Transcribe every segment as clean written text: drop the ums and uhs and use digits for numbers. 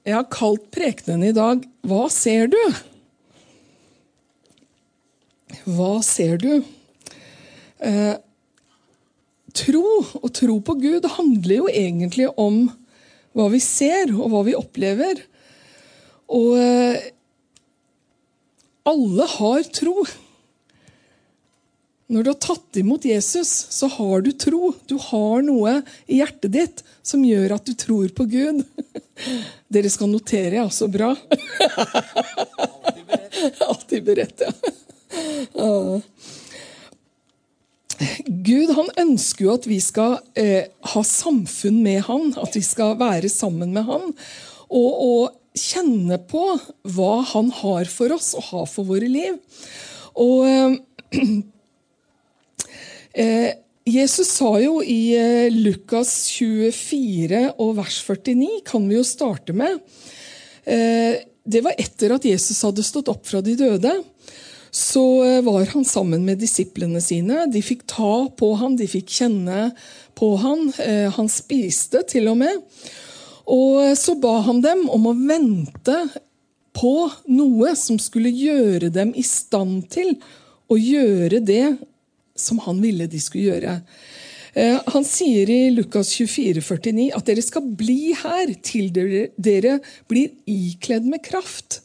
Jeg har kalt prekenen I dag, hva ser du? Hva ser du? Tro og tro på Gud handler jo egentlig om hva vi ser og hva vi opplever. Og alle har tro. Når du har tatt imot Jesus, så har du tro. Du har noe I hjertet ditt som gjør at du tror på Gud. Dere skal notere, ja, så bra. Alltid beredt, ja. Gud, han ønsker jo at vi skal ha samfunn med han, at vi skal være sammen med han, og kjenne på hva han har for oss og har for våre liv. Og Jesus sa jo I Lukas 24 og vers 49, kan vi jo starte med. Det var etter at Jesus hadde stått opp fra de døde, så var han sammen med disiplene sine. De fikk ta på han, de fikk kjenne på han. Han spiste til og med. Og så ba han dem om å vente på noe som skulle gjøre dem I stand til å gjøre det som han ville de skulle gjøre. Han sier I Lukas 24:49 at dere skal bli her til dere blir ikledd med kraft.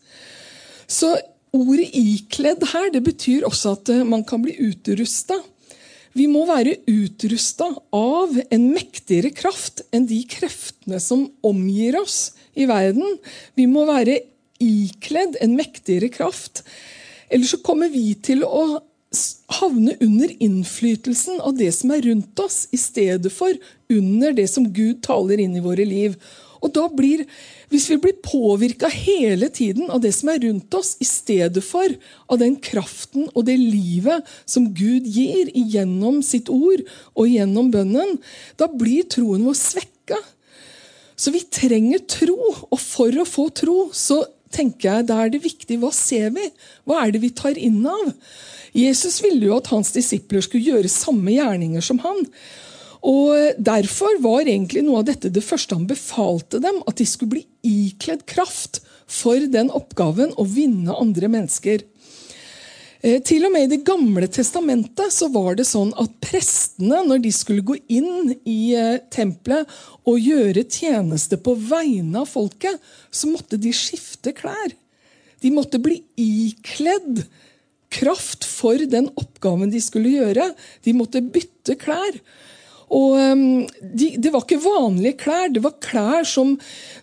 Så ordet ikledd her, det betyr også at man kan bli utrustet. Vi må være utrustet av en mektigere kraft enn de kreftene som omgir oss I verden. Vi må være ikledd en mektigere kraft. Ellers så kommer vi til å havne under innflytelsen av det som rundt oss, I stedet for under det som Gud taler inn I våre liv. Og da hvis vi blir påvirket hele tiden av det som rundt oss, I stedet for av den kraften og det livet som Gud gir igjennom sitt ord og igjennom bønnen, da blir troen vår svekket. Så vi trenger tro, og for å få tro, så tenker jeg, da det viktig, hva ser vi? Hva det vi tar inn av? Jesus ville jo at hans disipler skulle gjøre samme gjerninger som han. Og derfor var egentlig noe av dette det første han befalte dem, at de skulle bli ikledd kraft for den oppgaven å vinne andre mennesker. Til og med I det gamle testamentet så var det sånn at prestene, når de skulle gå inn I tempelet og gjøre tjeneste på vegne av folket, så måtte de skifte klær. De måtte bli ikledd kraft for den oppgaven de skulle gjøre. De måtte bytte klær. Og det var ikke vanlige klær, det var klær som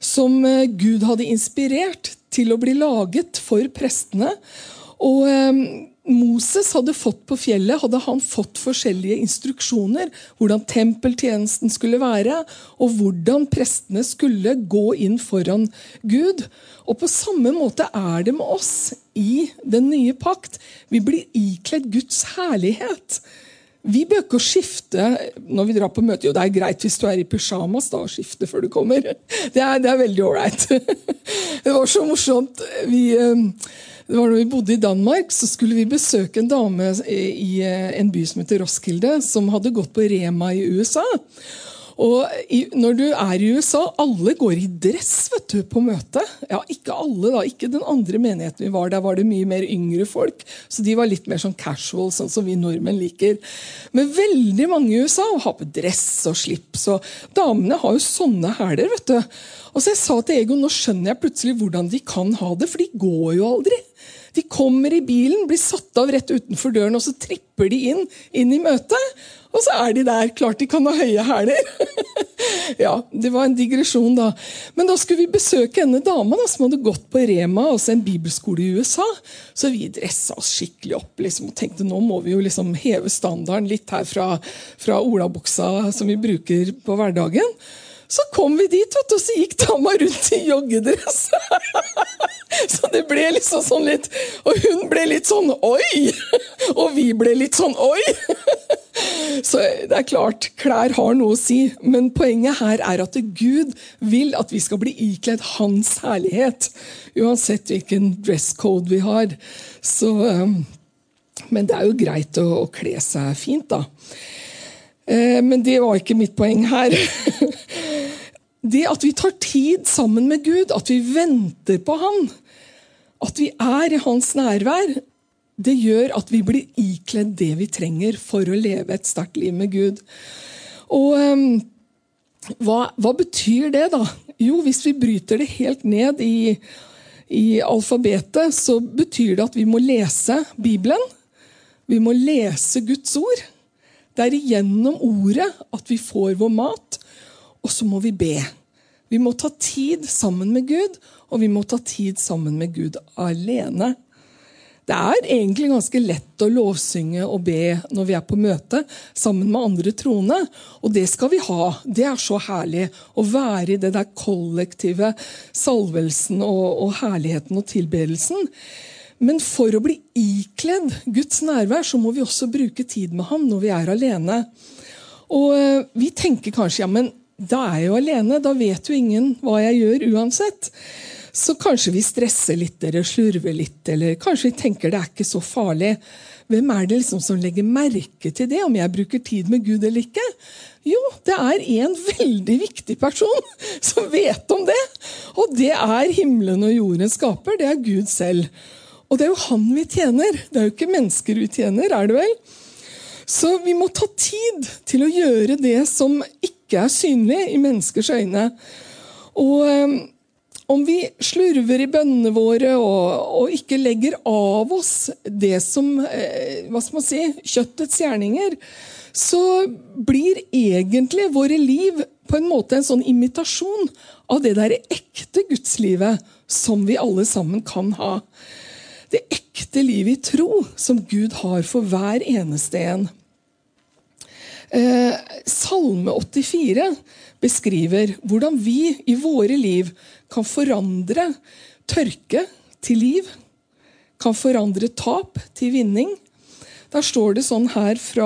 Gud hadde inspirert til å bli laget for prestene. Og Moses hadde fått på fjellet, hadde han fått forskjellige instruksjoner, hvordan tempeltjenesten skulle være, og hvordan prestene skulle gå inn foran Gud. Og på samme måte det med oss I den nye pakt. Vi blir ikledd Guds herlighet. Vi bør ikke skifte når vi drar på møte. Jo, det greit hvis du I pyjamas da, å skifte før du kommer. Det veldig alright. Det var så morsomt. Det var når vi bodde I Danmark, så skulle vi besøke en dame I en by som heter Roskilde, som hadde gått på Rema I USA. Og når du I USA, alle går I dress, vet du, på møte. Ja, ikke alle da, ikke den andre menigheten vi var. Der var det mye mer yngre folk, så de var litt mer sånn casual, sånn som vi nordmenn liker. Men veldig mange I USA har på dress og slips, og damene har jo sånne hæler, vet du. Og så jeg sa til Egon, nå skjønner jeg plutselig hvordan de kan ha det, for de går jo aldri. De kommer I bilen, blir satt av rett utenfor døren, og så tripper de inn I møtet, og så de der, klart de kan ha høye hæler. Ja, det var en digresjon da. Men da skulle vi besøke en dame da, som hadde gått på Rema, altså en bibelskole I USA, så vi dresset oss skikkelig opp liksom, og tenkte, nå må vi jo liksom heve standarden litt her fra olabuksa som vi bruker på hverdagen. Så kom vi dit, vet du, og så gikk dama rundt I joggedress. Så det ble liksom sånn litt, og hun ble litt sånn, oi! Og vi ble litt sånn, oi! Så det klart, klær har noe å si, men poenget her at Gud vil at vi skal bli ikledd hans herlighet, uansett hvilken dresscode vi har. Så, men det jo greit å kle seg fint da. Men det var ikke mitt poeng her. Det at vi tar tid sammen med Gud, at vi venter på han, at vi i hans nærvær, det gjør at vi blir ikledd det vi trenger for å leve et sterkt liv med Gud. Og hva betyr det da? Jo, hvis vi bryter det helt ned i alfabetet, så betyr det at vi må lese Bibelen. Vi må lese Guds ord. Det gjennom ordet at vi får vår mat, og så må vi be. Vi må ta tid sammen med Gud, og vi må ta tid sammen med Gud alene. Det egentlig ganske lett å lovsynge og be når vi på møte sammen med andre troende, og det skal vi ha. Det så herlig å være i det der kollektive salvelsen og herligheten og tilbedelsen. Men for å bli ikledd Guds nærvær, så må vi også bruke tid med ham når vi alene. Og vi tenker kanskje, ja, men da jeg jo alene, da vet jo ingen hva jeg gjør uansett. Så kanskje vi stresser litt, eller slurver litt, eller kanskje vi tenker det ikke så farlig. Hvem det liksom som legger merke til det, om jeg bruker tid med Gud eller ikke? Jo, det en veldig viktig person som vet om det. Og det himmelen og jorden skaper, det Gud selv. Og det jo han vi tjener, det jo ikke mennesker vi tjener, det vel? Så vi må ta tid til å gjøre det som ikke synlig i menneskers øyne. Og om vi slurver i bønnene våre og ikke legger av oss det som, hva skal man si, kjøttets gjerninger, så blir egentlig våre liv på en måte en sånn imitasjon av det der ekte gudslivet som vi alle sammen kan ha. Det ekte livet i tro som Gud har for hver eneste en. Salme 84 beskriver hvordan vi i våre liv kan forandre tørke til liv, kan forandre tap til vinning. Der står det sånn her fra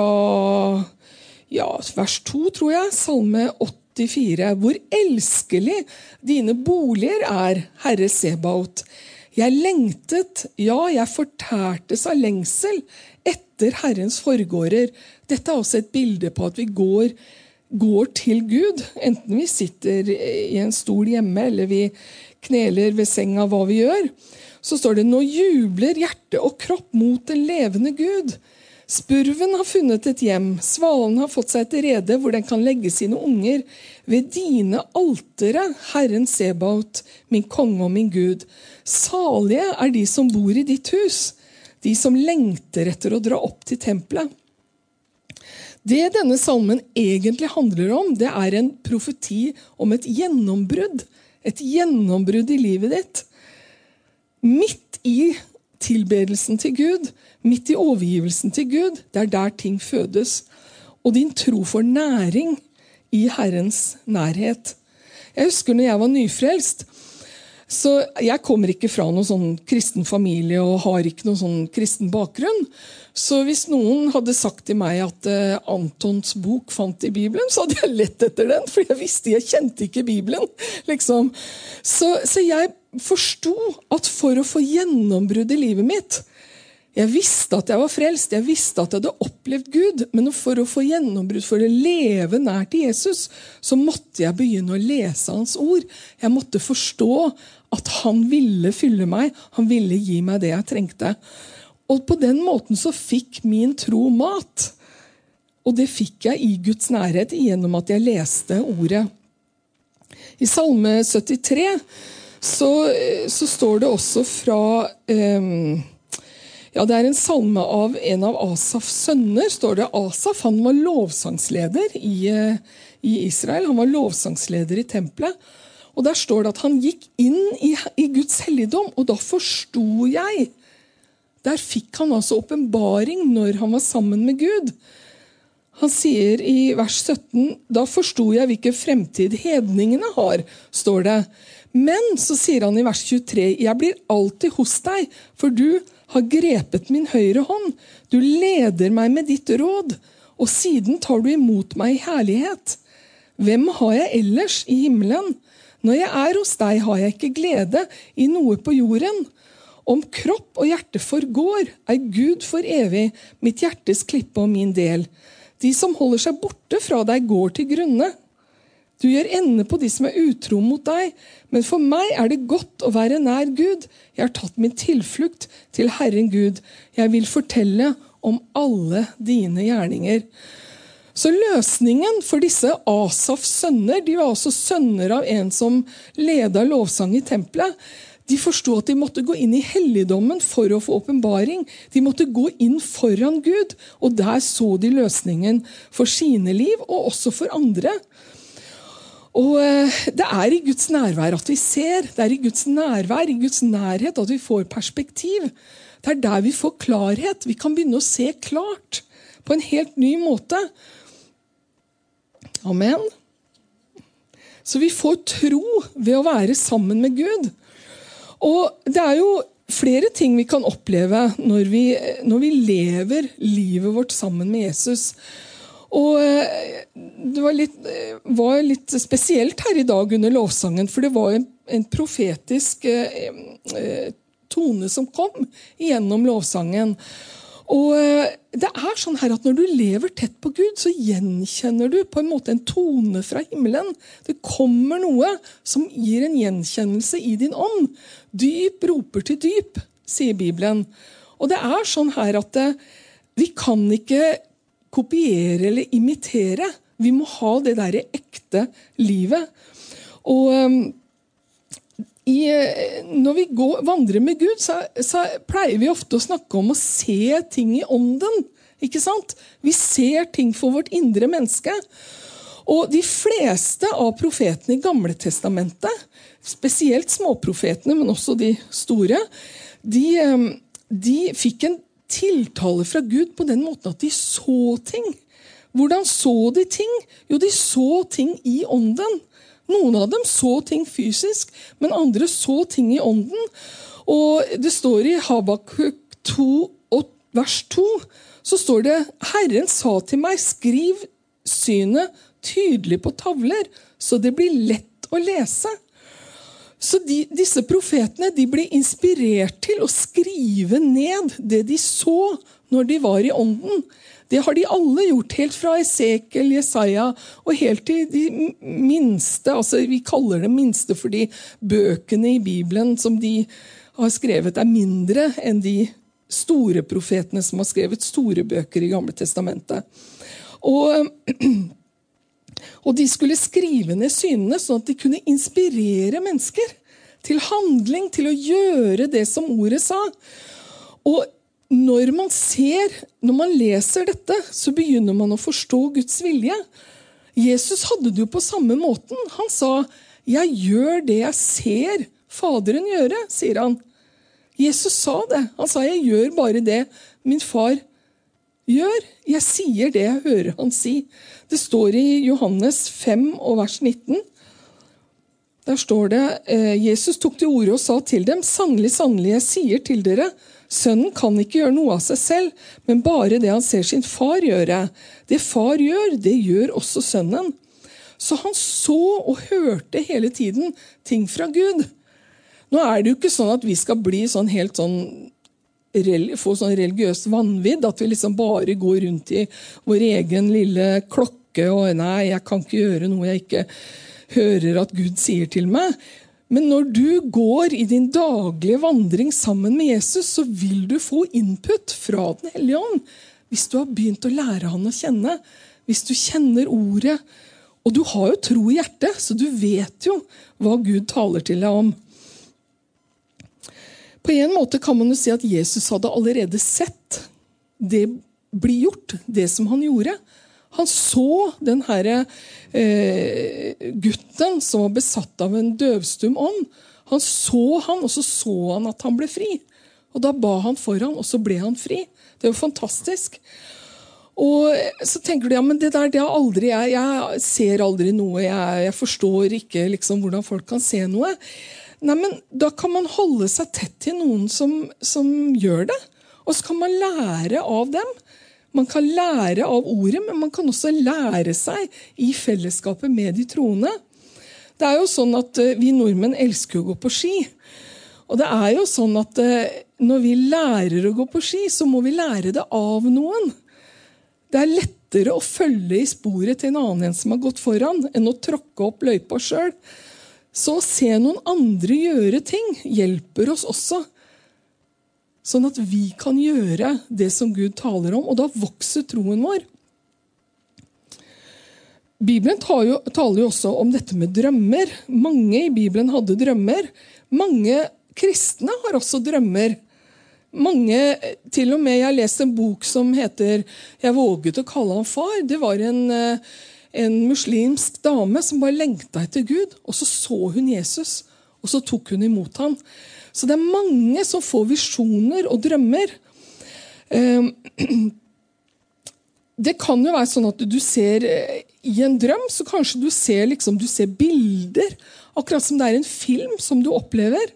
vers 2, tror jeg, Salme 84. Hvor elskelig dine boliger Herre Sebaot. Jeg lengtet, ja, jeg fortærtes av lengsel etter Herrens forgårder. Dette også et bilde på at vi går til Gud, enten vi sitter i en stol hjemme, eller vi kneler ved senga, hva vi gjør. Så står det, nå jubler hjerte og kropp mot den levende Gud. Spurven har funnet et hjem, svalen har fått seg et rede hvor den kan legge sine unger. Ved dine altere, Herren Sebaot, min konge og min Gud. Salige de som bor i ditt hus, de som lengter etter å dra opp til tempelet. Det denne salmen egentlig handler om, det en profeti om et gjennombrudd i livet ditt. Midt i tilbedelsen til Gud, midt i overgivelsen til Gud, det der ting fødes. Og din tro får næring i Herrens nærhet. Jeg husker når jeg var nyfrelst, så jeg kommer ikke fra noen sånn kristen familie og har ikke noen sånn kristen bakgrunn. Så hvis noen hadde sagt til meg at Antons bok fant i Bibelen, så hadde jeg lett etter den, for jeg kjente ikke Bibelen. Liksom. Så jeg forstod at for å få gjennombrudd i livet mitt, jeg visste at jeg var frelst, jeg visste at jeg hadde opplevd Gud, men for å få gjennombrudd, for å leve nær til Jesus, så måtte jeg begynne å lese hans ord. Jeg måtte forstå at han ville fylle meg, han ville gi meg det jeg trengte. Og på den måten så fikk min tro mat. Og det fikk jeg i Guds nærhet gjennom at jeg leste ordet. I Salme 73 så står det også fra... det en salme av en av Asafs sønner, står det. Asaf, han var lovsangsleder i Israel. Han var lovsangsleder i tempelet. Og der står det at han gikk inn i Guds helligdom, og da forstod jeg. Der fikk han altså åpenbaring når han var sammen med Gud. Han sier i vers 17, da forstod jeg hvilken fremtid hedningene har, står det. Men så sier han i vers 23, jeg blir alltid hos deg, for du har grepet min høyre hånd. Du leder meg med ditt råd, og siden tar du imot meg i herlighet. Hvem har jeg ellers i himmelen? Når jeg hos deg, har jeg ikke glede i noe på jorden. Om kropp og hjerte forgår, Gud for evig, mitt hjertes klippe og min del. De som holder seg borte fra deg går til grunne. Du gjør ende på de som utro mot deg, men for meg det godt å være nær Gud. Jeg har tatt min tilflukt til Herren Gud. Jeg vil fortelle om alle dine gjerninger. Så løsningen for disse Asafs sønner, de var også sønner av en som ledet lovsang i tempelet. De forstod at de måtte gå inn i helligdommen for å få åpenbaring. De måtte gå inn foran Gud, og der så de løsningen for sine liv, og også for andre. Og det i Guds nærvær at vi ser, det i Guds nærvær, i Guds nærhet at vi får perspektiv. Det der vi får klarhet. Vi kan begynne å se klart på en helt ny måte. Amen. Så vi får tro ved å være sammen med Gud. Og det jo flere ting vi kan oppleve når vi lever livet vårt sammen med Jesus. Og det var litt spesielt her i dag under lovsangen, for det var en profetisk tone som kom gjennom lovsangen. Og det sånn her at når du lever tett på Gud, så gjenkjenner du på en måte en tone fra himmelen. Det kommer noe som gir en gjenkjennelse i din ånd. Dyp roper til dyp, sier Bibelen. Og det sånn her at vi kan ikke kopiere eller imitere. Vi må ha det der ekte livet. Og når vi vandrer med Gud, så pleier vi ofte å snakke om å se ting i ånden. Ikke sant? Vi ser ting for vårt indre menneske. Og de fleste av profetene i Gamle Testamentet, spesielt småprofetene, men også de store, de fikk en tiltale fra Gud på den måten at de så ting. Hvordan så de ting? Jo, de så ting i ånden. Noen av dem så ting fysisk, men andre så ting i ånden. Og det står i Habakuk 2, vers 2, så står det: Herren sa til meg, skriv synet tydelig på tavler, så det blir lett å lese. Så disse profetene, de ble inspirert til å skrive ned det de så når de var i ånden. Det har de alle gjort, helt fra Esekiel, Jesaja, og helt til de minste, altså vi kaller det minste fordi bøkene i Bibelen som de har skrevet mindre enn de store profetene som har skrevet store bøker i Gamle Testamentet. Og de skulle skrive ned synene sånn at de kunne inspirere mennesker til handling, til å gjøre det som ordet sa. Og når man leser dette, så begynner man å forstå Guds vilje. Jesus hadde det jo på samme måten. Han sa, jeg gjør det jeg ser Faderen gjøre, sier han. Jesus sa det. Han sa, jeg gjør bare det min far gjør. Jeg sier det jeg hører han si. Det står i Johannes 5 og vers 19. Der står det, Jesus tok til orde og sa til dem, sannelig, sannelig, jeg sier til dere, sønnen kan ikke gjøre noe av seg selv, men bare det han ser sin far gjøre. Det far gjør, det gjør også sønnen. Så han så og hørte hele tiden ting fra Gud. Nå det jo ikke sånn at vi skal bli sånn helt sånn, få sånn religiøs vanvidd, at vi liksom bare går rundt i vår egen lille klokke, og nei, jeg kan ikke gjøre noe jeg ikke hører at Gud sier til meg. Men når du går i din daglige vandring sammen med Jesus, så vil du få input fra Den hellige ånd. Hvis du har begynt å lære han å kjenne, hvis du kjenner ordet, og du har jo tro i hjertet, så du vet jo hva Gud taler til deg om. På en måte kan man jo si at Jesus hadde allerede sett det bli gjort, det som han gjorde. Han så den her gutten som var besatt av en døvstum ånd. Han så han, og så han at han ble fri. Og da ba han for han, og så ble han fri. Det jo fantastisk. Og så tenker du, ja, men det har aldri jeg ser aldri noe, jeg forstår ikke liksom hvordan folk kan se noe. Nei, men da kan man holde seg tett til noen som gjør det. Og så kan man lære av dem. Man kan lære av ordet, men man kan også lære seg i fellesskapet med de troende. Det jo sånn at vi nordmenn elsker å gå på ski. Og det jo sånn at når vi lærer å gå på ski, så må vi lære det av noen. Det lettere lettere å følge i sporet til en annen som har gått foran, enn å tråkke opp løypa selv. Så å se noen andre gjøre ting hjelper oss også, sånn at vi kan gjøre det som Gud taler om, og da vokser troen vår. Bibelen taler jo også om dette med drømmer. Mange i Bibelen hadde drømmer. Mange kristne har også drømmer. Mange, til og med jeg leste en bok som heter «Jeg våget å kalle han far». Det var en muslimsk dame som bare lengtet etter Gud, og så hun Jesus, og så tok hun imot ham. Så det er mange som får visjoner og drømmer. Det kan jo være sånn at du ser i en drøm, så kanskje du ser bilder, akkurat som det er en film som du opplever.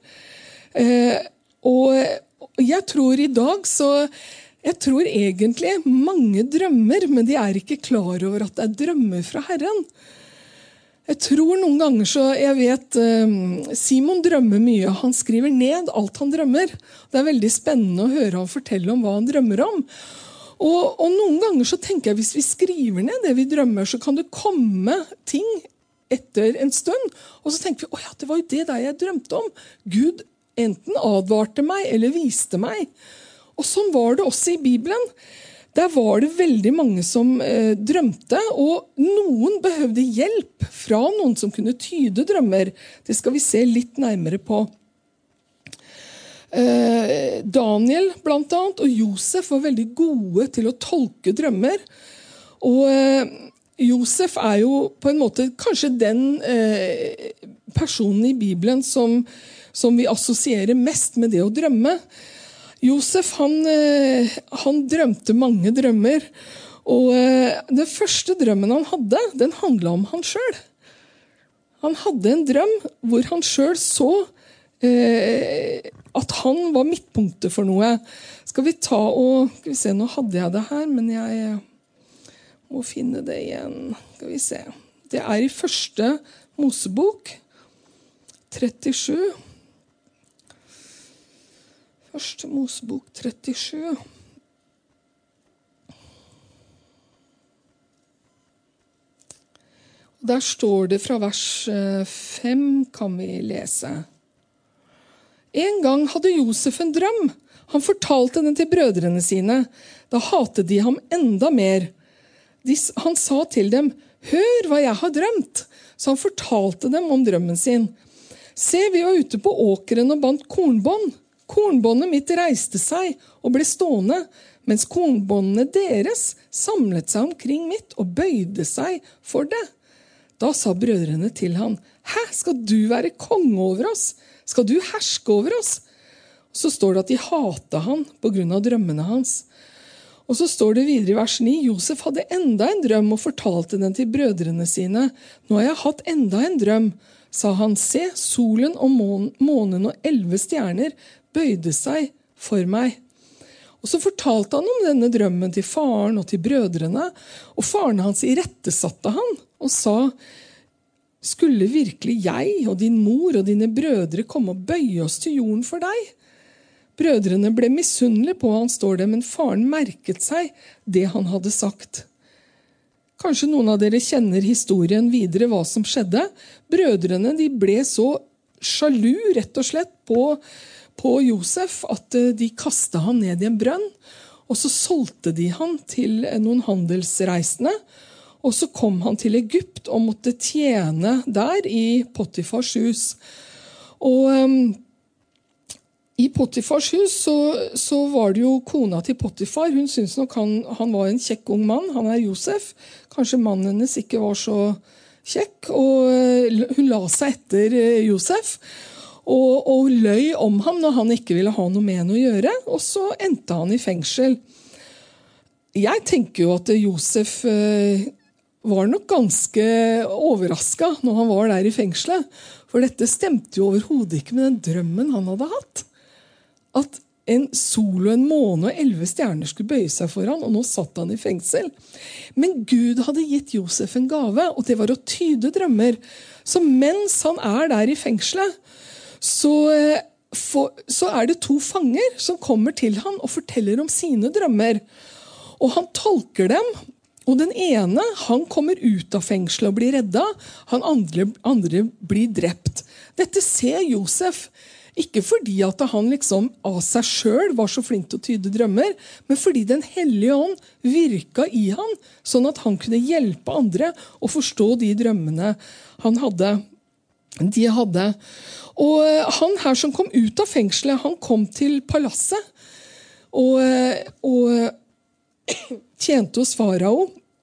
Og jeg tror i dag jeg tror egentlig mange drømmer, men de er ikke klar over at det er drømmer fra Herren. Jeg tror noen ganger jeg vet Simon drømmer mye. Han skriver ned alt han drømmer. Det er veldig spennende å høre han fortelle om hva han drømmer om. Og noen ganger så tenker jeg hvis vi skriver ned det vi drømmer, så kan det komme ting etter en stund. Og så tenker vi, åja, det var jo det der jeg drømte om. Gud enten advarte meg eller viste meg. Og sånn var det også i Bibelen. Der var det veldig mange som drømte, og noen behøvde hjelp fra noen som kunne tyde drømmer. Det skal vi se litt nærmere på. Daniel blant annet, og Josef var veldig gode til å tolke drømmer. Og Josef er jo på en måte kanskje den personen i Bibelen som vi assosierer mest med det å drømme. Josef, han drømte mange drømmer, og den første drømmen han hadde, den handlet om han selv. Han hadde en drøm hvor han selv så at han var midtpunktet for noe. Skal vi se, nå hadde jeg det her, men jeg må finne det igjen. Skal vi se. Det er i første Mosebok, 37. Første Mosebok 37. Der står det fra vers 5, kan vi lese. En gang hadde Josef en drøm. Han fortalte den til brødrene sine. Da hatet de ham enda mer. Han sa til dem, «Hør hva jeg har drømt!» Så han fortalte dem om drømmen sin. «Se, vi var ute på åkeren og bandt kornbånd. Kornbåndet mitt reiste seg og ble stående, mens kornbåndene deres samlet seg omkring mitt og bøyde seg for det. Da sa brødrene til han, «Hæ, skal du være konge over oss? Skal du herske over oss?» Så står det at de hatet han på grunn av drømmene hans. Og så står det videre i vers 9, Josef hadde enda en drøm og fortalte den til brødrene sine. «Nå har jeg hatt enda en drøm», sa han, «Se, solen og månen og 11 stjerner bøyde seg for meg.» Og så fortalte han om denne drømmen til faren og til brødrene, og faren hans irettesatte han og sa, «Skulle virkelig jeg og din mor og dine brødre komme og bøye oss til jorden for deg?» Brødrene ble misunnelige på han, står det, men faren merket seg det han hadde sagt. Kanskje noen av dere kjenner historien videre hva som skjedde. Brødrene de ble så sjalu rett og slett på Josef at de kastet han ned i en brønn, og så solgte de han til noen handelsreisende, og så kom han til Egypt og måtte tjene der i Potifars hus. Og i Potifars hus så var det jo kona til Potifar. Hun syntes nok han var en kjekk ung mann. Han er Josef. Kanskje mannen hennes ikke var så kjekk. Og hun la seg etter Josef og løy om ham når han ikke ville ha noe med henne å gjøre. Og så endte han i fengsel. Jeg tenker jo at Josef var nok ganske overrasket når han var der i fengselet. For dette stemte jo overhodet ikke med den drømmen han hadde hatt. At en sol og en måne og 11 stjerner skulle bøye seg for han, og nå satt han i fengsel. Men Gud hadde gitt Josef en gave, og det var å tyde drømmer. Så mens han er der i fengselet, så er det 2 fanger som kommer til han og forteller om sine drømmer. Og han tolker dem, Og den ene, han kommer ut av fengselet og blir reddet. Han andre blir drept. Dette ser Josef, ikke fordi at han liksom av seg selv var så flink til å tyde drømmer, men fordi den hellige ånd virket i han, sånn at han kunne hjelpe andre å forstå de drømmene de hadde. Og han her som kom ut av fengselet, han kom til palasset og tjente hos farao.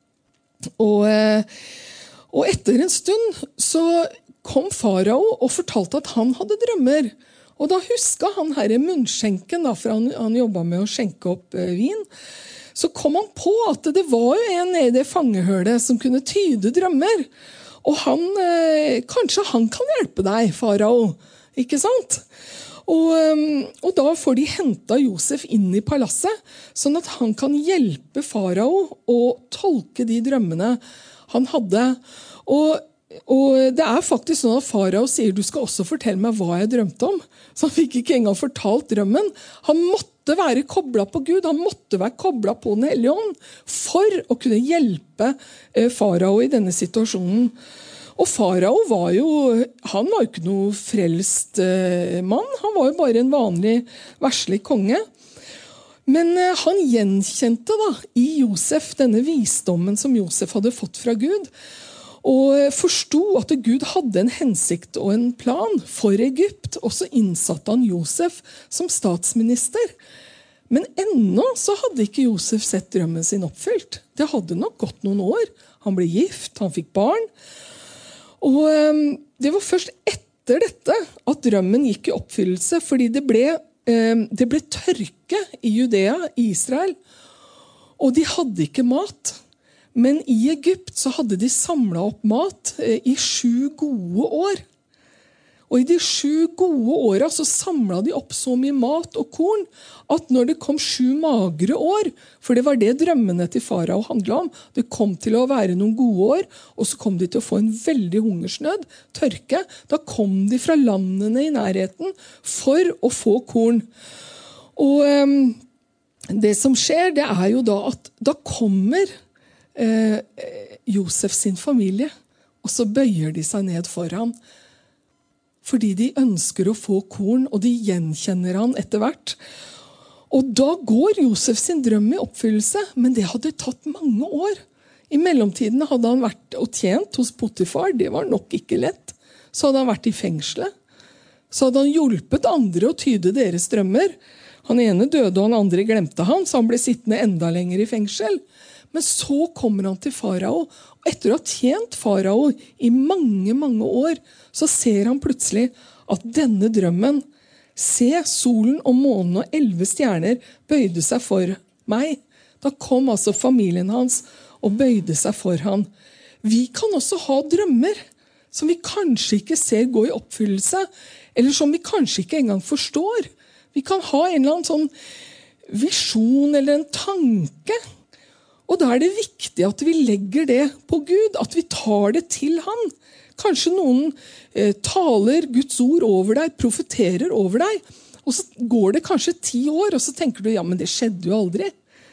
Og etter en stund så kom farao og fortalte at han hadde drømmer. Og da husket han her i munnskjenken, for han jobbet med å skjenke opp vin, så kom han på at det var jo en nede i det fangehølet som kunne tyde drømmer. Og kanskje han kan hjelpe deg, farao, ikke sant? Og da får de hentet Josef inn i palasset, sånn at han kan hjelpe farao å tolke de drømmene han hadde. Og det faktisk sånn at farao sier, du skal også fortelle meg hva jeg drømte om. Så han fikk ikke engang fortalt drømmen. Han måtte være koblet på Gud, han måtte være koblet på Den hellige ånd, for å kunne hjelpe farao i denne situasjonen. Og farao var jo ikke noe frelst mann, han var jo bare en vanlig verslig konge. Men han gjenkjente i Josef denne visdommen som Josef hadde fått fra Gud, og forstod at Gud hadde en hensikt og en plan for Egypt, og så innsatte han Josef som statsminister. Men ennå så hadde ikke Josef sett drømmen sin oppfylt. Det hadde nok gått noen år. Han ble gift, han fikk barn. Og det var først etter dette at drømmen gikk i oppfyllelse, fordi det ble tørke i Judea, i Israel, og de hadde ikke mat. Men i Egypt så hadde de samlet opp mat i 7 gode år. Og i de 7 gode årene så samlet de opp så mye mat og korn, at når det kom 7 magre år, for det var det drømmene til farao handlet om, det kom til å være noen gode år, og så kom de til å få en veldig hungersnød, tørke. Da kom de fra landene i nærheten for å få korn. Og det som skjer, det jo da at da kommer Josef sin familie, og så bøyer de seg ned for han, fordi de ønsker å få korn, og de gjenkjenner han etter hvert. Og da går Josef sin drøm i oppfyllelse, men det hadde tatt mange år. I mellomtiden hadde han vært og tjent hos Potifar, det var nok ikke lett. Så hadde han vært i fengselet. Så hadde han hjulpet andre å tyde deres drømmer. Han ene døde, og han andre glemte han, så han ble sittende enda lenger i fengsel. Men så kommer han til farao, og etter å ha tjent farao i mange, mange år, så ser han plutselig at denne drømmen, se, solen og månen og 11 stjerner bøyde seg for meg. Da kom altså familien hans og bøyde seg for han. Vi kan også ha drømmer som vi kanskje ikke ser gå i oppfyllelse, eller som vi kanskje ikke engang forstår. Vi kan ha en eller annen sånn visjon eller en tanke. Og da det viktig at vi legger det på Gud, at vi tar det til han. Kanskje noen taler Guds ord over deg, profeterer over deg, og så går det kanskje 10 år, og så tenker du, ja, men det skjedde jo aldri.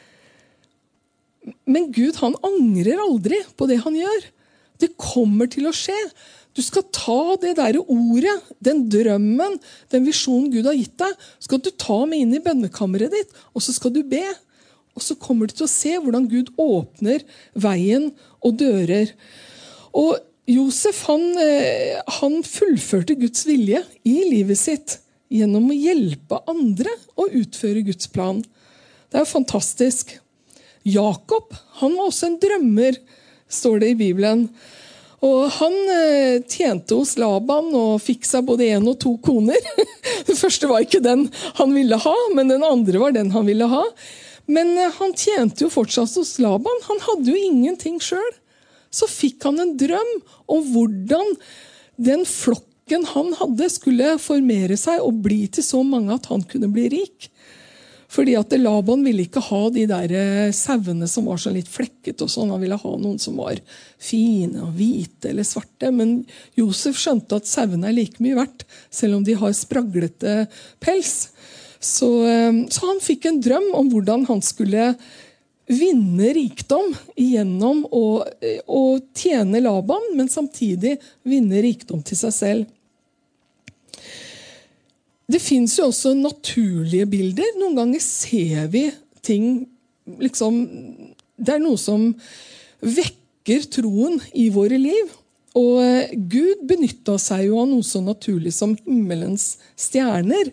Men Gud, han angrer aldri på det han gjør. Det kommer til å skje. Du skal ta det der ordet, den drømmen, den visjonen Gud har gitt deg, skal du ta med inn i bønnekammeret ditt, og så skal du be. Og så kommer du til å se hvordan Gud åpner veien og dører. Og Josef, han fullførte Guds vilje i livet sitt gjennom å hjelpe andre å utføre Guds plan. Det fantastisk. Jakob, han var også en drømmer, står det i Bibelen. Og han tjente hos Laban og fikk seg både 1 og 2 koner. Den første var ikke den han ville ha, men den andre var den han ville ha. Men han tjente jo fortsatt hos Laban. Han hadde jo ingenting selv. Så fikk han en drøm om hvordan den flokken han hadde skulle formere seg og bli til så mange at han kunne bli rik. Fordi at Laban ville ikke ha de der sauene som var så litt flekket og sånn. Han ville ha noen som var fine og hvite eller svarte. Men Josef skjønte at sauene like mye verdt, selv om de har spraglete pels. Så han fikk en drøm om hvordan han skulle vinne rikdom gjennom å tjene Laban, men samtidig vinne rikdom til seg selv. Det finnes jo også naturlige bilder. Noen ganger ser vi ting, liksom, det noe som vekker troen i våre liv. Og Gud benyttet seg jo av noe så naturlig som himmelens stjerner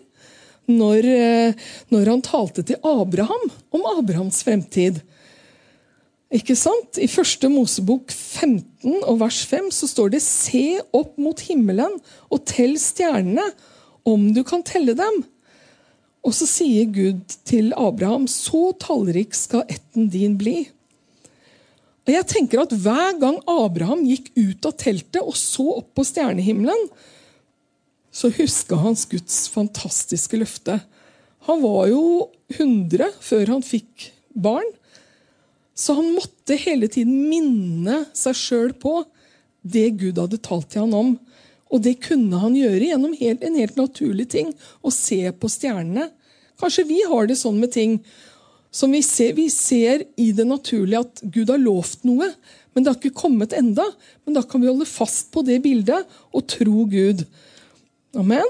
når han talte til Abraham om Abrahams fremtid. Ikke sant? I 1. Mosebok 15 og vers 5 så står det: «Se opp mot himmelen og tell stjernene, om du kan telle dem.» Og så sier Gud til Abraham: «Så tallrik skal ætten din bli.» Og jeg tenker at hver gang Abraham gikk ut av teltet og så opp på stjernehimmelen, så husket han Guds fantastiske løfte. Han var jo 100 før han fikk barn, så han måtte hele tiden minne seg selv på det Gud hadde talt til han om. Og det kunne han gjøre gjennom en helt naturlig ting, å se på stjernene. Kanskje vi har det sånn med ting som vi ser i det naturlige at Gud har lovt noe, men det har ikke kommet enda. Men da kan vi holde fast på det bildet og tro Gud. Amen.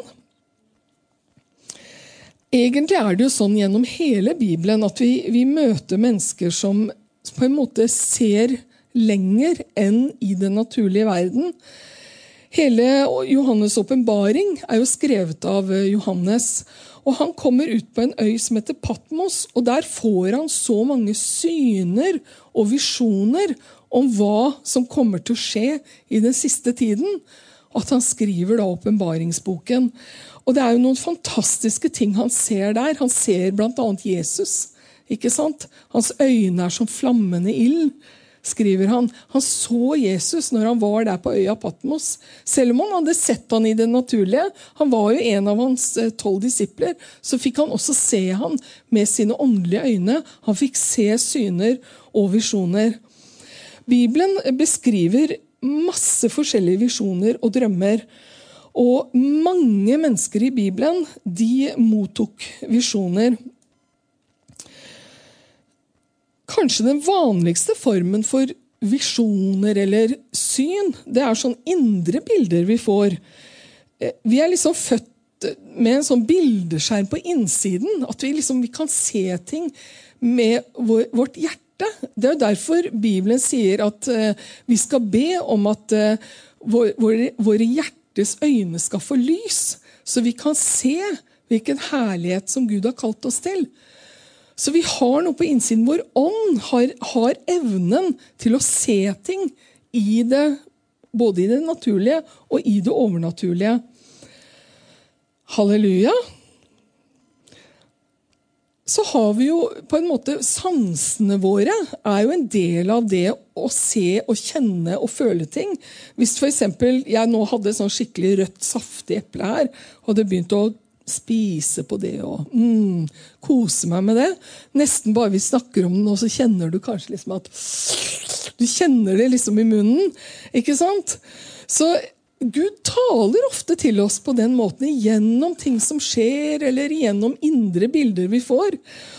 Egentlig det jo sånn gjennom hele Bibelen at vi møter mennesker som på en måte ser lenger enn i den naturlige verden. Hele Johannes' åpenbaring jo skrevet av Johannes, og han kommer ut på en øy som heter Patmos, og der får han så mange syner og visjoner om hva som kommer til å skje i den siste tiden, at han skriver da åpenbaringsboken. Og det jo noen fantastiske ting han ser der. Han ser blant annet Jesus, ikke sant? Hans øyne som flammende ild, skriver han. Han så Jesus når han var der på øya Patmos. Selv om han hadde sett han i det naturlige, han var jo en av hans 12 disipler, så fikk han også se han med sine åndelige øyne. Han fikk se syner og visjoner. Bibelen beskriver masse forskjellige visjoner og drømmer. Og mange mennesker i Bibelen, de mottok visjoner. Kanskje den vanligste formen for visjoner eller syn, det sånn indre bilder vi får. Vi liksom født med en sånn bildeskjerm på innsiden, at vi kan se ting med vårt hjerte. Det jo derfor Bibelen sier at vi skal be om at våre hjertes øyne skal få lys, så vi kan se hvilken herlighet som Gud har kalt oss til. Så vi har noe på innsiden. Vår ånd har evnen til å se ting både i det naturlige og i det overnaturlige. Halleluja! Så har vi jo på en måte sansene våre jo en del av det å se og kjenne og føle ting. Hvis for eksempel jeg nå hadde sånn skikkelig rødt, saftig eple her, og hadde begynt å spise på det og kose meg med det. Nesten bare vi snakker om den, og så kjenner du kanskje liksom at du kjenner det liksom i munnen. Ikke sant? Så Gud taler ofte til oss på den måten, gjennom ting som skjer, eller gjennom indre bilder vi får.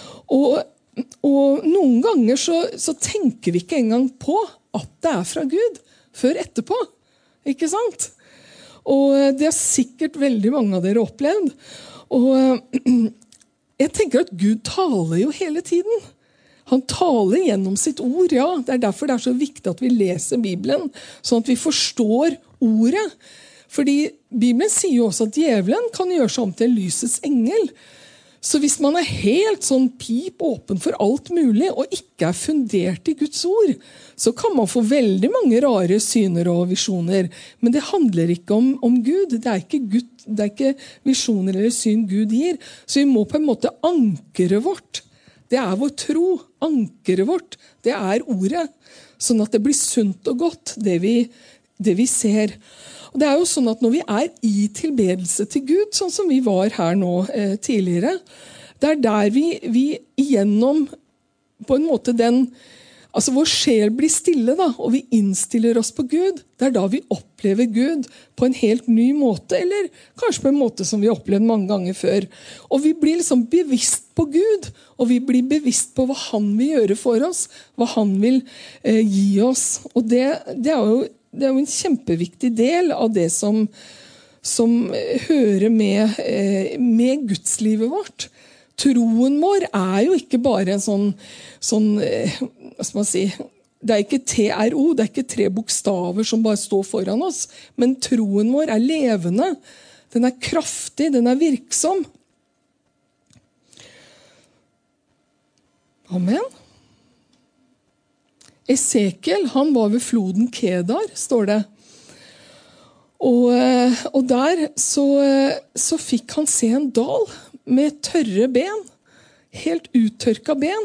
Og noen ganger så tenker vi ikke engang på at det fra Gud, før etterpå. Ikke sant? Og det har sikkert veldig mange av dere opplevd. Og jeg tenker at Gud taler jo hele tiden. Han taler gjennom sitt ord, ja. Det derfor det så viktig at vi leser Bibelen, sånn at vi forstår ordet. Fordi Bibelen sier jo også at djevelen kan gjøre seg om til lysets engel. Så hvis man helt sånn pip åpen for alt mulig, og ikke fundert i Guds ord, så kan man få veldig mange rare syner og visjoner. Men det handler ikke om Gud. Det er ikke visjoner eller syn Gud gir. Så vi må på en måte ankeret vårt. Det vår tro. Ankeret vårt, det ordet. Sånn at det blir sunt og godt, det vi ser. Og det jo sånn at når vi i tilbedelse til Gud, sånn som vi var her nå tidligere, det der vi igjennom på en måte Altså vår sjel blir stille da, og vi innstiller oss på Gud. Det da vi opplever Gud på en helt ny måte, eller kanskje på en måte som vi har opplevd mange ganger før. Og vi blir liksom bevisst på Gud, og vi blir bevisst på hva han vil gjøre for oss, hva han vil gi oss. Og det er jo en kjempeviktig del av det som hører med gudslivet vårt. Troen vår jo ikke bare en hva skal man si, det ikke TRO, det ikke 3 bokstaver som bare står foran oss, men troen vår levende, den kraftig, den virksom. Amen. Esekiel, han var ved floden Kedar, står det. Og der så fikk han se en dal med tørre ben, helt uttørka ben.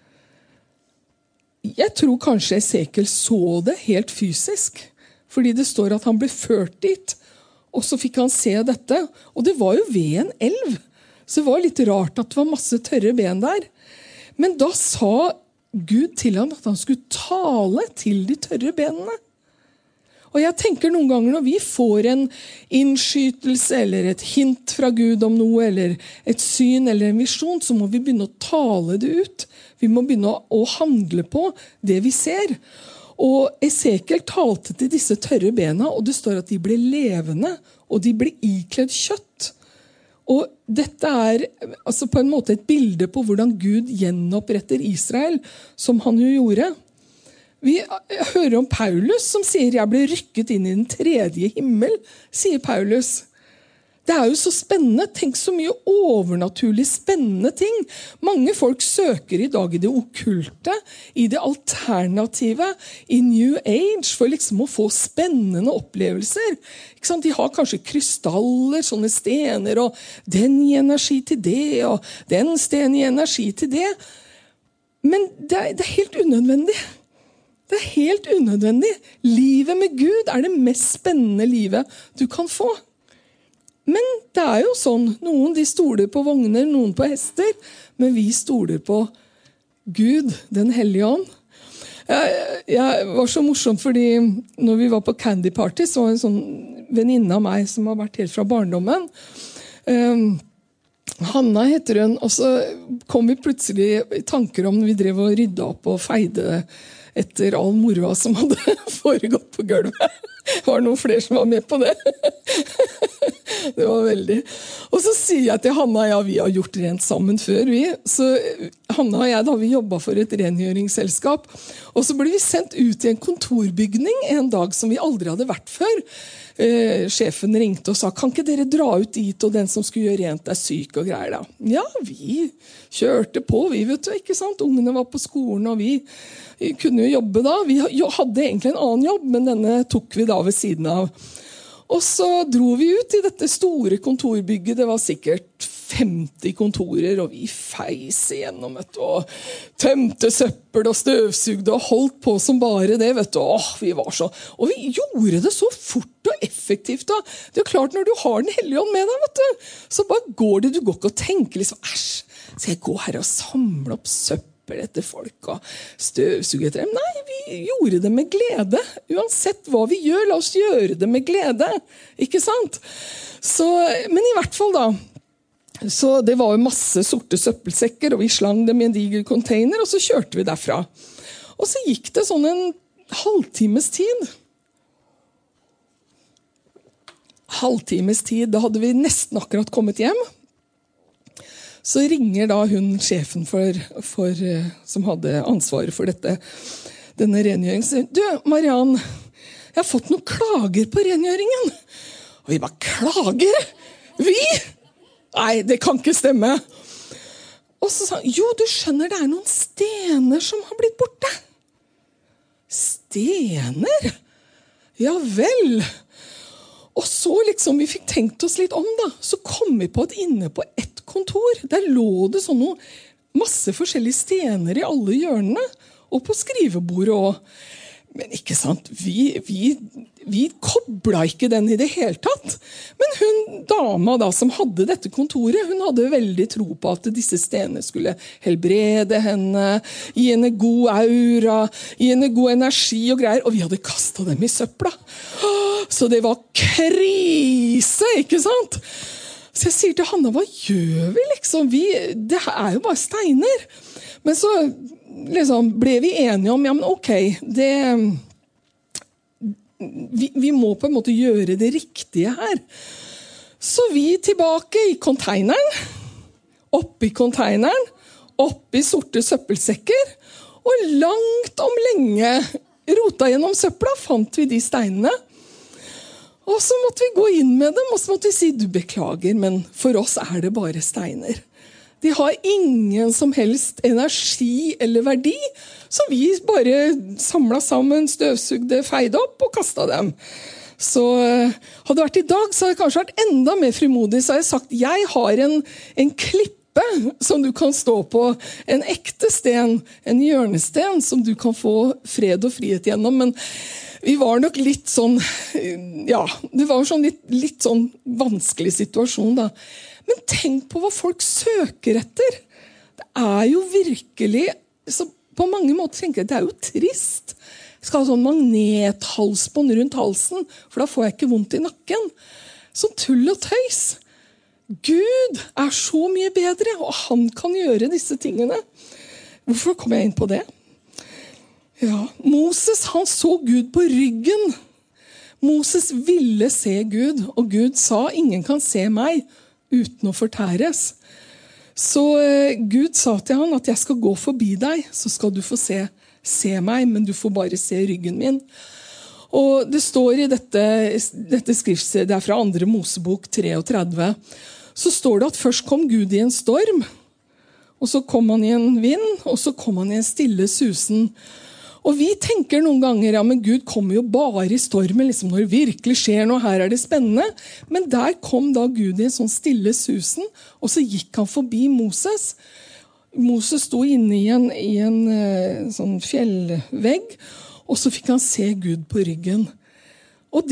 Jeg tror kanskje Esekiel så det helt fysisk, fordi det står at han ble ført dit, og så fikk han se dette. Og det var jo ved en elv, så det var litt rart at det var masse tørre ben der. Men da sa Gud til ham at han skulle tale til de tørre benene. Og jeg tenker noen ganger når vi får en innskytelse eller et hint fra Gud om noe, eller et syn eller en visjon, så må vi begynne å tale det ut. Vi må begynne å handle på det vi ser. Og Esekiel talte til disse tørre bena, og det står at de ble levende, og de ble ikledd kjøtt. Og dette altså på en måte et bilde på hvordan Gud gjenoppretter Israel, som han jo gjorde. Vi hører om Paulus som sier, jeg ble rykket inn i den 3. himmel, sier Paulus. Det jo så spennende. Tenk så mye overnaturlig spennende ting. Mange folk søker i dag i det okkulte, i det alternative, i New Age, for liksom å få spennende opplevelser. Ikke sant? De har kanskje krystaller, sånne stener, og den gir energi til det, og den stenen gir energi til det. Men det helt unødvendig. Det helt unødvendig. Livet med Gud det mest spennende livet du kan få. Men det jo sånn. Noen de stoler på vogner, noen på hester. Men vi stoler på Gud, den hellige ånd. Jeg var så morsom, fordi når vi var på Candy Party, så var en sånn venninne av meg som har vært helt fra barndommen. Hanna heter hun, og så kom vi plutselig i tanker om når vi drev og rydda opp og feide etter all moroa som hadde foregått på gulvet. Det var noen flere som var med på det. Det var veldig. Og så sier jeg til Hanna, ja, vi har gjort rent sammen før, vi. Så Hanna og jeg, da vi jobbet for et rengjøringsselskap, og så ble vi sendt ut i en kontorbygning en dag som vi aldri hadde vært før. Sjefen ringte og sa, kan ikke dere dra ut dit, og den som skulle gjøre rent syk og greier da. Ja, vi kjørte på, vi vet du, ikke sant? Ungene var på skolen, og vi kunne jo jobbe da. Vi hadde egentlig en annen jobb, men denne tok vi da ved siden av. Og så dro vi ut i dette store kontorbygget. Det var sikkert 50 kontorer, og vi feis igjennom, vet du, og tømte søppel og støvsugde og holdt på som bare det, vet du. Vi var så, og vi gjorde det så fort og effektivt da. Det klart når du har den hellige ånd med deg, vet du, så bare går det, du går ikke og tenker liksom, æsj, skal jeg gå her og samle opp søppel etter folk og støvsuge etter dem? Nei, vi gjorde det med glede. Uansett hva vi gjør, la oss gjøre det med glede. Ikke sant? Så, men i hvert fall da, så det var jo masse sorte søppelsekker, og vi slang dem i en diger container, og så kjørte vi derfra. Og så gikk det sånn en halvtimes tid. Da hadde vi nesten akkurat kommet hjem. Så ringer da hun sjefen som hadde ansvaret for denne rengjøringen. Du, Mariann, jeg har fått noen klager på rengjøringen. Og vi bare, klager? Vi? Nei, det kan ikke stemme. Og så sa han, jo, du skjønner, det noen stener som har blitt borte. Stener? Ja vel. Og så liksom vi fikk tenkt oss litt om da, så kom vi på at inne på et kontor, der lå det sånn masse forskjellige stener i alle hjørnene, og på skrivebordet også. Men ikke sant, vi koblet ikke den i det hele tatt. Men hun dama da, som hadde dette kontoret, hun hadde veldig tro på at disse stenene skulle helbrede henne, gi henne god aura, gi henne god energi og greier, og vi hadde kastet dem i søpla. Så det var krise, ikke sant? Så jeg sier til Hanna, hva gjør vi liksom? Det er jo bare steiner. Men så liksom ble vi enige om, ja, men ok, vi må på en måte gjøre det riktige her. Så vi tilbake i konteineren, oppi konteineren, oppi sorte søppelsekker, og langt om lenge rota gjennom søpla, fant vi de steinene. Og så måtte vi gå inn med dem, og så måtte vi si, du beklager, men for oss er det bare steiner. De har ingen som helst energi eller verdi, så vi bare samlet sammen, støvsugde, feide opp og kastet dem. Så hadde det vært i dag, så hadde jeg kanskje vært enda mer frimodig, så hadde jeg sagt, jeg har en klippe som du kan stå på, en ekte sten, en hjørnesten som du kan få fred og frihet gjennom, men vi var nok litt sånn, ja, det var sånn litt sånn vanskelig situasjon da. Men tenk på hva folk søker etter. Det er jo virkelig, så på mange måter tenker jeg, det er jo trist. Jeg skal ha sånn magnethalsbånd rundt halsen, for da får jeg ikke vondt i nakken. Sånn tull og tøys. Gud er så mye bedre, og han kan gjøre disse tingene. Hvorfor kom jeg inn på det? Ja, Moses, han så Gud på ryggen. Moses ville se Gud, og Gud sa, ingen kan se meg uten å fortæres. Så Gud sa til han at jeg skal gå forbi deg, så skal du få se meg, men du får bare se ryggen min. Og det står i dette skriftstedet, det er fra 2. Mosebok 33, så står det at først kom Gud i en storm, og så kom han i en vind, og så kom han i en stille susen. Og vi tenker noen ganger, ja, men Gud kommer jo bare i stormen, liksom når det virkelig skjer noe, her er det spennende. Men der kom da Gud i en sånn stille susen, og så gikk han forbi Moses. Moses sto inne i en sånn fjellvegg, og så fikk han se Gud på ryggen. Og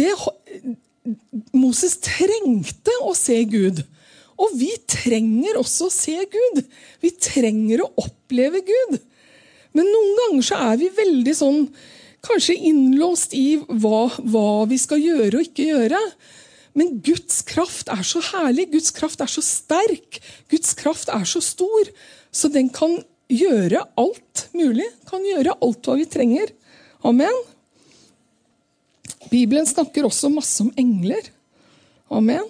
Moses trengte å se Gud. Og vi trenger også å se Gud. Vi trenger å oppleve Gud. Men noen ganger så er vi veldig sånn, kanskje innlåst i hva vi skal gjøre og ikke gjøre. Men Guds kraft er så herlig, Guds kraft er så sterk, Guds kraft er så stor, så den kan gjøre alt mulig, kan gjøre alt hva vi trenger. Amen. Bibelen snakker også masse om engler. Amen.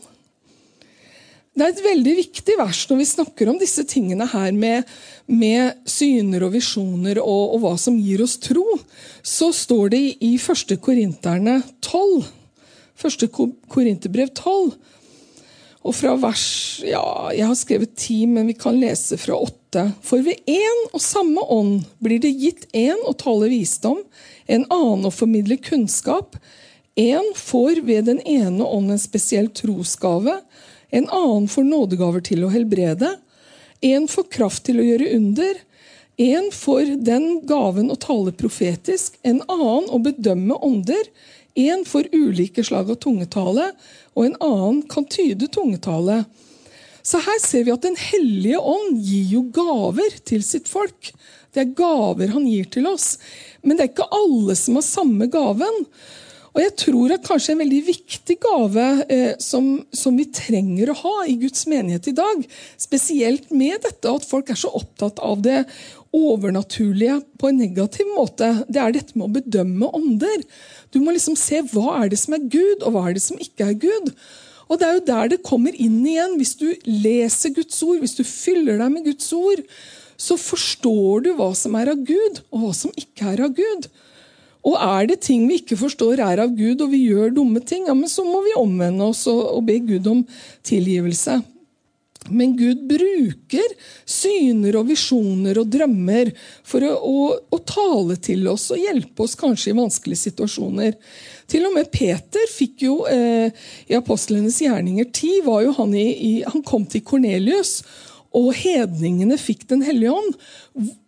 Det er et veldig viktig vers når vi snakker om disse tingene her med syner og visjoner og hva som gir oss tro. Så står det i 1. Korinterne 12, 1. Korinterbrev 12, og fra vers, ja, jeg har skrevet 10, men vi kan lese fra 8. For ved en og samme ånd blir det gitt en å tale visdom, en annen å formidle kunnskap, en får ved den ene ånd en spesiell trosgave, en annen får nådegaver til å helbrede, en får kraft til å gjøre under, en får den gaven å tale profetisk, en annen å bedømme ånder, en får ulike slag av tungetale, og en annen kan tyde tungetale. Så her ser vi at den hellige ånd gir jo gaver til sitt folk. Det er gaver han gir til oss. Men det er ikke alle som har samme gaven. Og jeg tror at kanskje en veldig viktig gave som vi trenger å ha i Guds menighet i dag, spesielt med dette at folk er så opptatt av det overnaturlige på en negativ måte, det er dette med å bedømme ånder. Du må liksom se hva er det som er Gud, og hva er det som ikke er Gud. Og det er jo der det kommer inn igjen. Hvis du leser Guds ord, hvis du fyller deg med Guds ord, så forstår du hva som er av Gud, og hva som ikke er av Gud. Og er det ting vi ikke forstår er av Gud, og vi gjør dumme ting, ja, men så må vi omvende oss og be Gud om tilgivelse. Men Gud bruker syner og visjoner og drømmer for å tale til oss og hjelpe oss kanskje i vanskelige situasjoner. Til og med Peter fikk jo, i Apostlenes gjerninger 10, var jo han kom til Kornelius, og hedningene fikk den hellige ånd.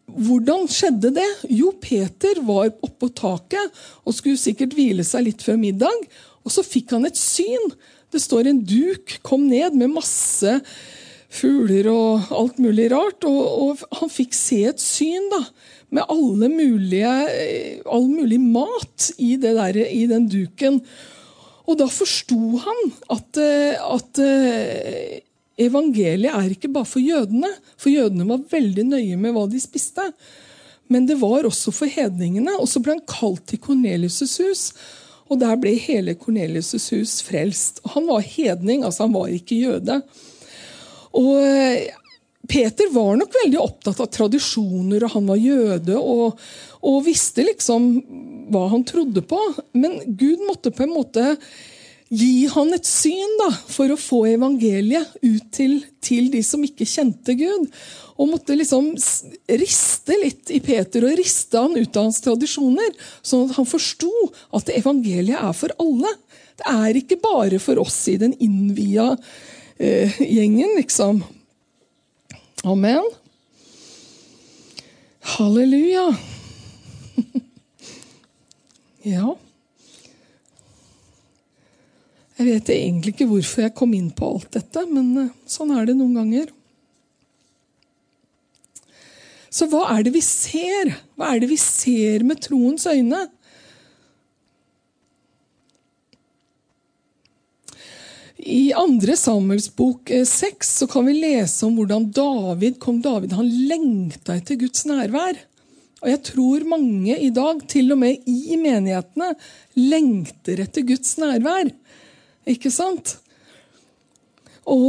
hvordan skjedde det? Jo, Peter var oppe på taket og skulle sikkert hvile seg litt før middag, og så fikk han et syn. Det står en duk, kom ned med masse fugler og alt mulig rart, og han fikk se et syn da, med all mulig mat i den duken. Og da forstod han at evangeliet er ikke bare for jødene var veldig nøye med hva de spiste, men det var også for hedningene, og så ble han kalt til Kornelius' hus, og der ble hele Kornelius' hus frelst. Og han var hedning, altså han var ikke jøde. Og Peter var nok veldig opptatt av tradisjoner, og han var jøde, og visste liksom hva han trodde på. Men Gud måtte på en måte gi han et syn da, for å få evangeliet ut til de som ikke kjente Gud. Og måtte liksom riste litt i Peter, og riste han ut av hans tradisjoner, sånn at han forstod at evangeliet er for alle. Det er ikke bare for oss i den innvia gjengen, liksom. Amen. Halleluja. Ja. Jeg vet egentlig ikke hvorfor jeg kom inn på alt dette, men sånn er det noen ganger. Så hva er det vi ser? Hva er det vi ser med troens øyne? I 2. Samuels bok 6 så kan vi lese om hvordan kong David, han lengta etter Guds nærvær. Og jeg tror mange i dag, til og med i menighetene, lengter etter Guds nærvær. Ikke sant? Og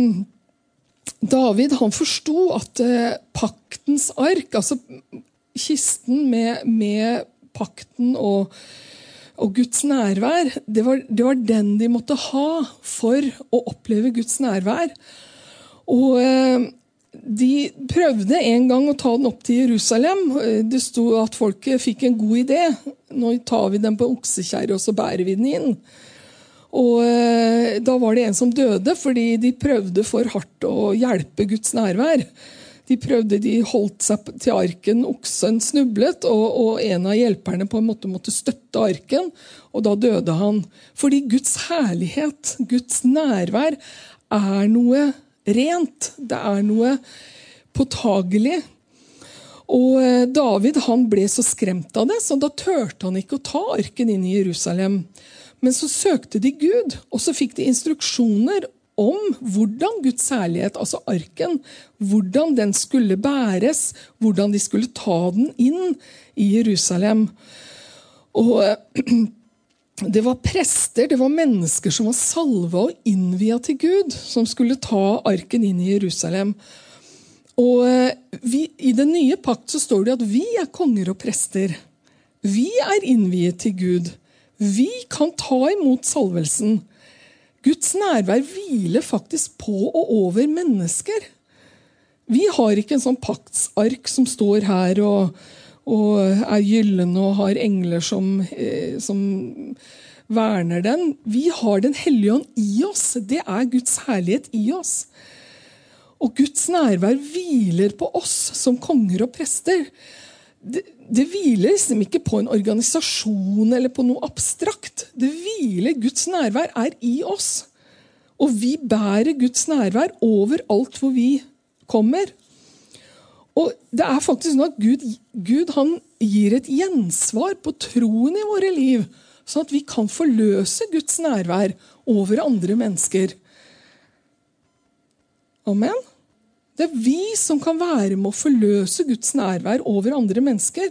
David, han forstod at paktens ark, altså kisten med pakten og Guds nærvær, det var den de måtte ha for å oppleve Guds nærvær. Og de prøvde en gang å ta den opp til Jerusalem. Det stod at folk fikk en god idé. Nå tar vi den på oksekjerre, og så bærer vi den inn. Og da var det en som døde, fordi de prøvde for hardt å hjelpe Guds nærvær. De holdt seg til arken, oksen snublet, og en av hjelperne på en måte måtte støtte arken, og da døde han. Fordi Guds herlighet, Guds nærvær, er noe rent. Det er noe påtagelig. Og David, han ble så skremt av det, så da tørte han ikke å ta arken inn i Jerusalem. Men så søkte de Gud, og så fikk de instruksjoner om hvordan Guds herlighet, altså arken, hvordan den skulle bæres, hvordan de skulle ta den inn i Jerusalem. Og det var prester, det var mennesker som var salva og innvia til Gud, som skulle ta arken inn i Jerusalem. Og i den nye pakt så står det at vi er konger og prester. Vi er innviet til Gud. Vi kan ta imot salvelsen. Guds nærvær hviler faktisk på og over mennesker. Vi har ikke en sånn paktsark som står her og er gyllen og har engler som verner den. Vi har den hellige ånd i oss. Det er Guds herlighet i oss. Og Guds nærvær hviler på oss som konger og prester. Det hviler liksom ikke på en organisasjon eller på noe abstrakt. Det hviler, Guds nærvær er i oss. Og vi bærer Guds nærvær over alt hvor vi kommer. Og det er faktisk noe at Gud han gir et gjensvar på troen i våre liv, sånn at vi kan forløse Guds nærvær over andre mennesker. Amen. Det er vi som kan være med å forløse Guds nærvær over andre mennesker.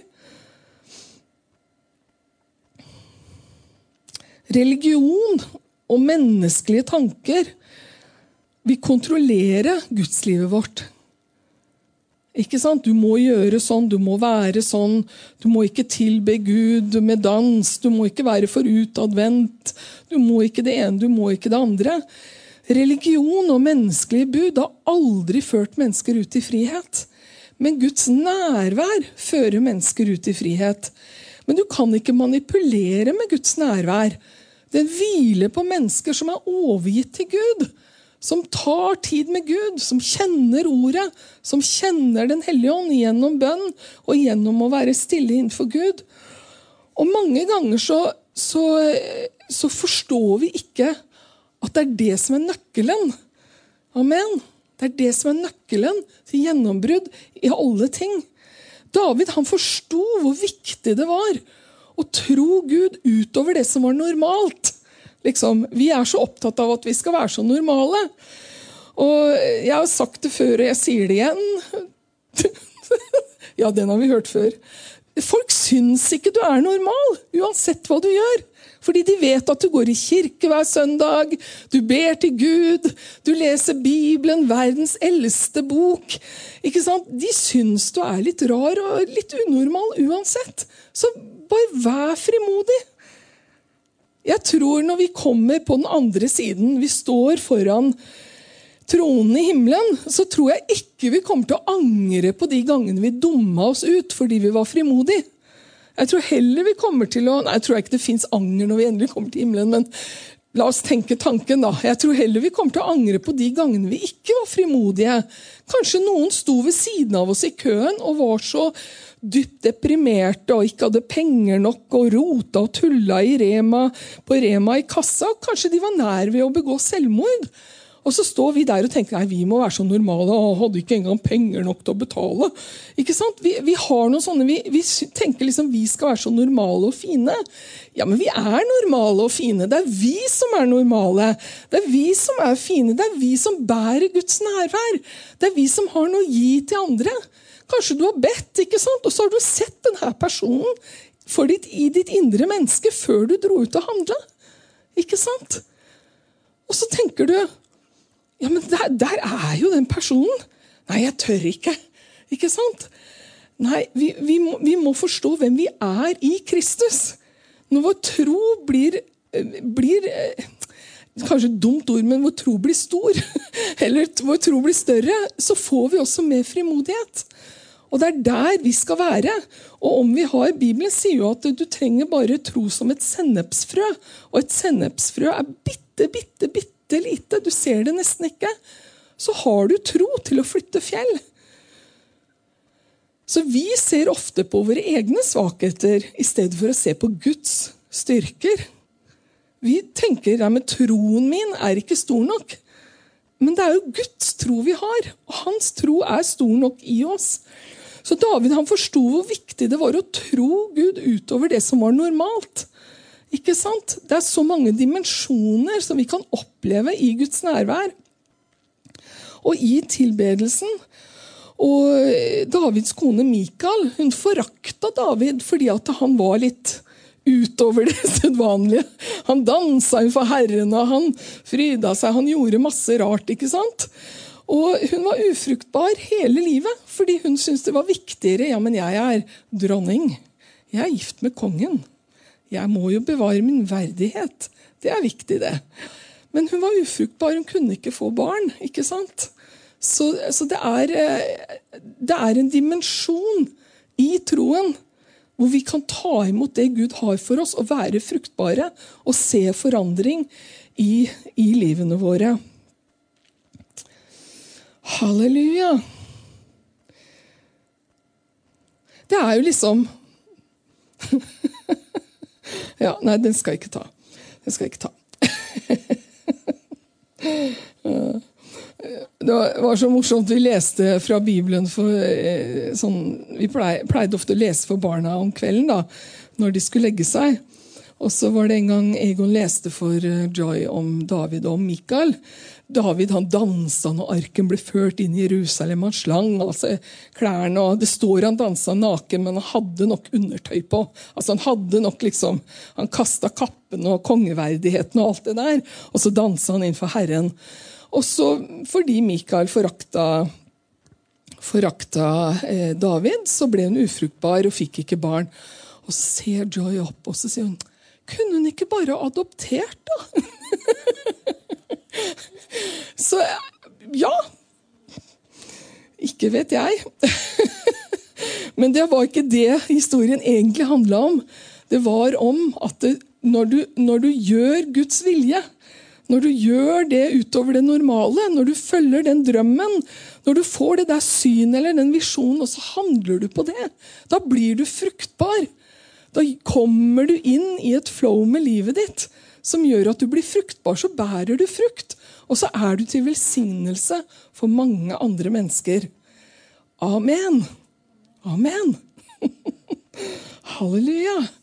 Religion og menneskelige tanker vil kontrollere gudslivet vårt. Ikke sant? Du må gjøre sånn, du må være sånn, du må ikke tilbe Gud med dans, du må ikke være for utadvendt, du må ikke det ene, du må ikke det andre. Religion og menneskelige bud har aldri ført mennesker ut i frihet. Men Guds nærvær fører mennesker ut i frihet. Men du kan ikke manipulere med Guds nærvær. Den hviler på mennesker som er overgitt til Gud. som tar tid med Gud, som kjenner ordet, som kjenner den hellige ånd gjennom bønn og gjennom å være stille innenfor Gud. Og mange ganger så forstår vi ikke at det det som nøkkelen. Amen. Det det som nøkkelen til gjennombrudd i alle ting. David, han forstod hvor viktig det var å tro Gud utover det som var normalt. Liksom, vi så opptatt av at vi skal være så normale. Og jeg har sagt det før, og jeg sier det igjen. Ja, den har vi hørt før. Folk syns ikke du normal, uansett hva du gjør. Fordi de vet at du går i kirke hver søndag, du ber til Gud, du leser Bibelen, verdens eldste bok. Ikke sant? De syns du litt rar og litt unormal uansett. Så bare vær frimodig. Jeg tror når vi kommer på den andre siden, vi står foran tronen i himmelen, så tror jeg ikke vi kommer til å angre på de gangene vi dummet oss ut fordi vi var frimodige. Jeg tror heller vi kommer til å... Nei, jeg tror ikke det finnes anger når vi endelig kommer til himmelen, men la oss tenke tanken da. Jeg tror heller vi kommer til å angre på de gangene vi ikke var frimodige. Kanskje noen sto ved siden av oss i køen og var så dypt deprimerte og ikke hadde penger nok og rota og tulla på Rema i kassa. Og kanskje de var nær ved å begå selvmord. Og så står vi der og tenker, nei, vi må være så normale, og hadde ikke engang penger nok til å betale. Ikke sant? Vi har noen sånne, vi tenker liksom vi skal være så normale og fine. Ja, men vi normale og fine. Det vi som normale. Det vi som fine. Det vi som bærer Guds nærvær. Det vi som har noe å gi til andre. Kanskje du har bedt, ikke sant? Og så har du sett denne personen i ditt indre menneske før du dro ut og handle. Ikke sant? Og så tenker du, ja, men der jo den personen. Nei, jeg tør ikke. Ikke sant? Nei, vi må forstå hvem vi i Kristus. Når vår tro blir kanskje et dumt ord, men vår tro blir stor, eller vår tro blir større, så får vi også mer frimodighet. Og det der vi skal være. Og om vi har, Bibelen sier jo at du trenger bare tro som et sennepsfrø. Og et sennepsfrø bitte lite. Du ser det nesten ikke. Så har du tro til å flytte fjell. Så vi ser ofte på våre egne svakheter i stedet for å se på Guds styrker. Vi tenker, ja, men troen min ikke stor nok. Men det jo Guds tro vi har, og hans tro stor nok i oss. Så David, han forstod hvor viktig det var å tro Gud utover det som var normalt. Ikke sant? Det så mange dimensjoner som vi kan oppleve i Guds nærvær. Og i tilbedelsen. Og Davids kone Mikael, hun forakta David fordi at han var litt utover det sedvanlige. Han danset for Herren, og han fryda seg, han gjorde masse rart, ikke sant? Og hun var ufruktbar hele livet, fordi hun syntes det var viktigere. Ja, men jeg dronning. Jeg gift med kongen. Jeg må jo bevare min verdighet. Det viktig, det. Men hun var ufruktbar, hun kunne ikke få barn, ikke sant? Så det en dimensjon i troen, hvor vi kan ta imot det Gud har for oss, og være fruktbare, og se forandring i livene våre. Halleluja! Det jo liksom... Ja, nei, den skal jeg ikke ta. Det var så morsomt, vi leste fra Bibelen vi pleide ofte å lese for barna om kvelden da, når de skulle legge seg. Og så var det en gang Egon leste for Joy om David og om Mikael. David, han danset når arken ble ført inn i Jerusalem. Han slang altså klærne, og det står han danset naken, men han hadde nok undertøy på. Altså han hadde nok liksom, han kastet kappen og kongeverdigheten og alt det der, og så danset han innenfor Herren. Og så fordi Mikael forakta David, så ble hun ufruktbar og fikk ikke barn. Og så ser Joy opp, og så sier hun, kunne hun ikke bare adoptert da? Så ja, ikke vet jeg. Men det var ikke det historien egentlig handlet om. Det var om at når du gjør Guds vilje, Når du gjør det utover det normale, når du følger den drømmen, når du får det der synet eller den visjonen, og så handler du på det, da blir du fruktbar. Da kommer du inn i et flow med livet ditt, som gjør at du blir fruktbar, så bærer du frukt. Og så er du til velsignelse for mange andre mennesker. Amen. Amen. Halleluja.